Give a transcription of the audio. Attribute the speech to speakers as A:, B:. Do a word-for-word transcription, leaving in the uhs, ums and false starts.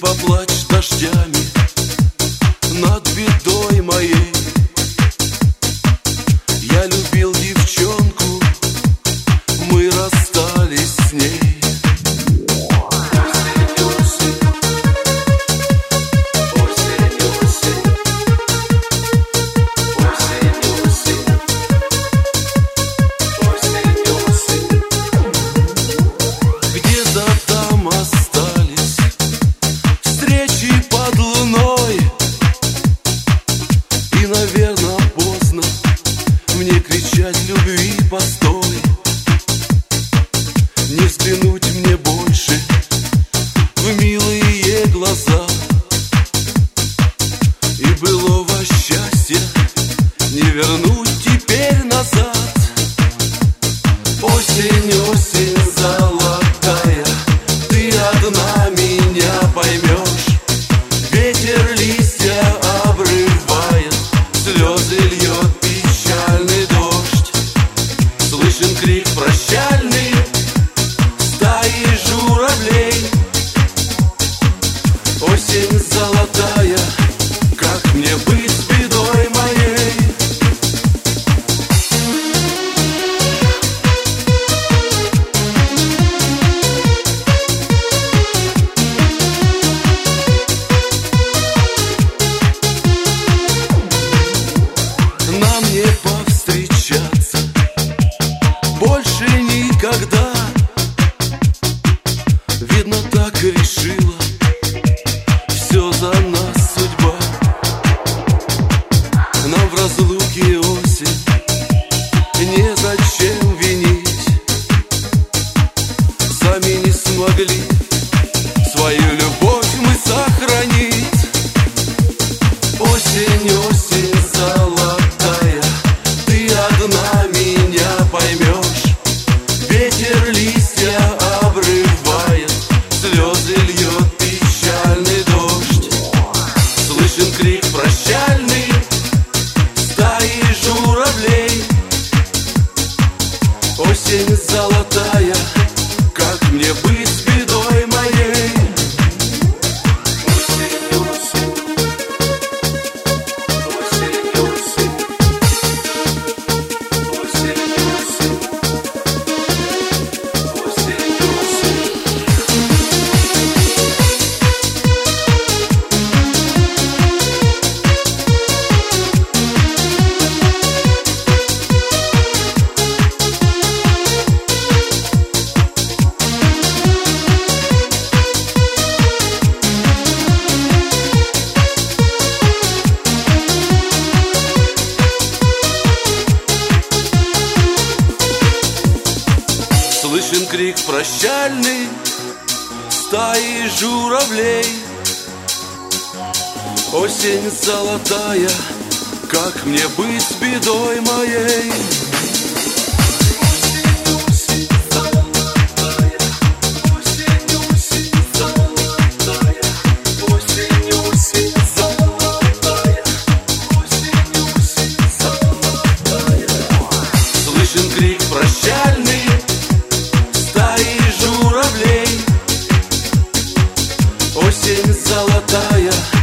A: поплачь дождями над бедой моей. Я любил девчонку, мы расстались с ней. Наверно, поздно мне кричать любви постой. Не взглянуть мне больше в милые глаза, и былого счастья не вернуть теперь назад. Осень, осень золотая, ты одна меня поймешь. Ветер листья обрывает, слезы льет печальный дождь. Слышен крик прощальный стаи журавлей. Осень золотая, как мне быть с бедой моей? Нам не повстречаться больше никогда. Видно, так решила все за нас судьба. Нам в разлуке осень незачем винить. Сами не смогли свою любовь мы сохранить. Осень, осень золотая, ты одна меня поймешь. Ветер листья обрывает, слезы льет печальный дождь. Слышен крик прощальный стаи журавлей. Осень золотая, как мне быть с бедой моей? Слышен крик прощальный стаи журавлей. Осень золотая, как мне быть с бедой моей? Слышен крик прощальный стаи журавлей. Осень золотая,